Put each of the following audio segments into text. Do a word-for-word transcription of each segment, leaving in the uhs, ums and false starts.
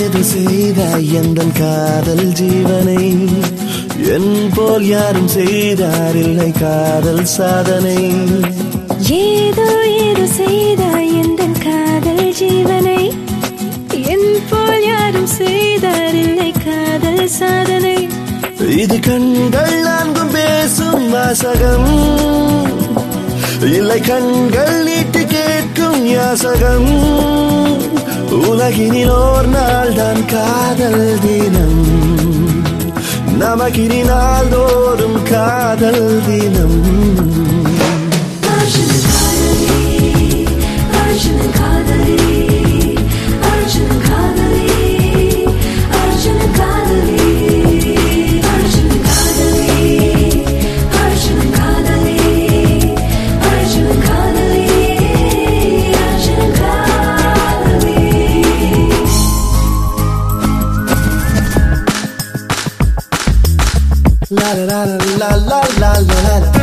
ஏதோ செய்தாய் எந்தன் காதல் ஜீவனை என் போல் யாரும் செய்தாரில்லை காதல் சாதனை ஏதோ ஏதோ செய்தாய் எந்தன் காதல் ஜீவனை என் போல் யாரும் செய்தாரில்லை காதல் சாதனை இது கண்கள் நான்கும் பேசும் வாசகம் இல்லை கண்கள் நீட்டி கேட்கும் யாசகம் உலகினில் ஓர் நாள் தான் காதல் தினம் நமக்கினி நாள்தோறும் காதல் தினம் La la la la la la la la.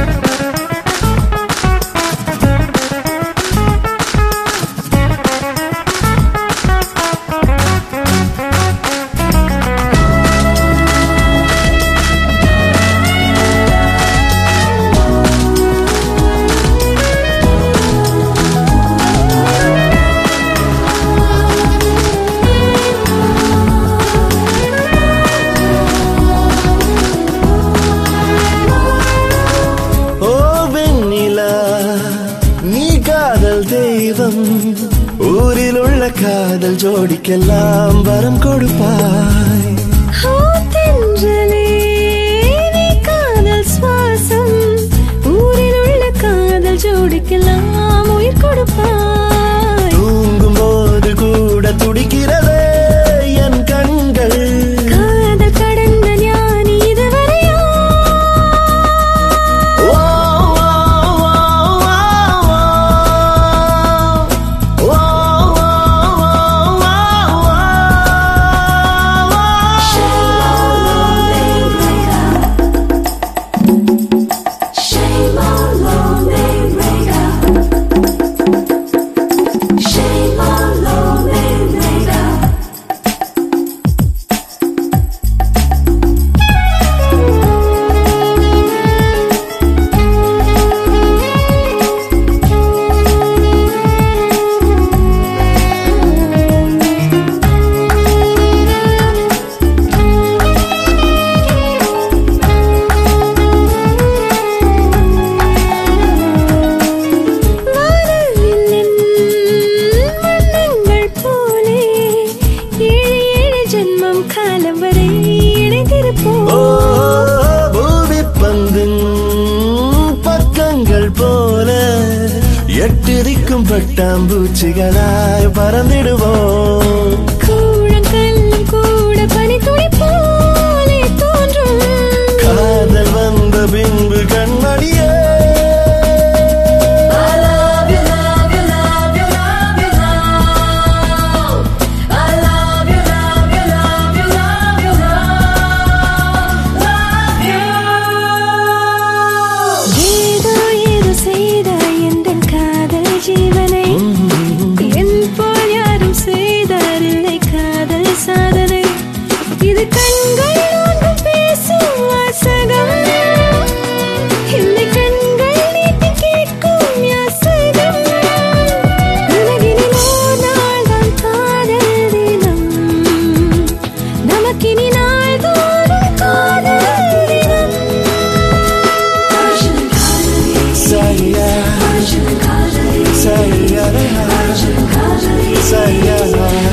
தெய்வம் ஊரில் உள்ள காதல் ஜோடிக்கெல்லாம் வரம் கொடுப்பாய் காதல் சுவாசம் ஊரில் உள்ள காதல் ஜோடிக்கெல்லாம் உயிர் கொடுப்பாய் தூங்கும் போது கூட துடிக்கிறதே என் கண்கள் காதல் கடந்த ஞானி இதுவரையா எட்டிருக்கும் பட்டாம்பூச்சிகளாய் பறந்திடுவோம் கூழங்கல்லும் கூட பனித்துளி போலே தோன்றும் காதல் வந்த பின்பு கண்மணியே இது கண்கள் ஒன்றும் பேசும் வாசகம் இல்லை கண்கள் நீட்டி கேட்கும் யாசகம் உலகினில் ஓர் நாள் தான் காதல் தினம் நமக்கினி நாள்தோறும் காதல் தினம் சரியா சரியா சரியா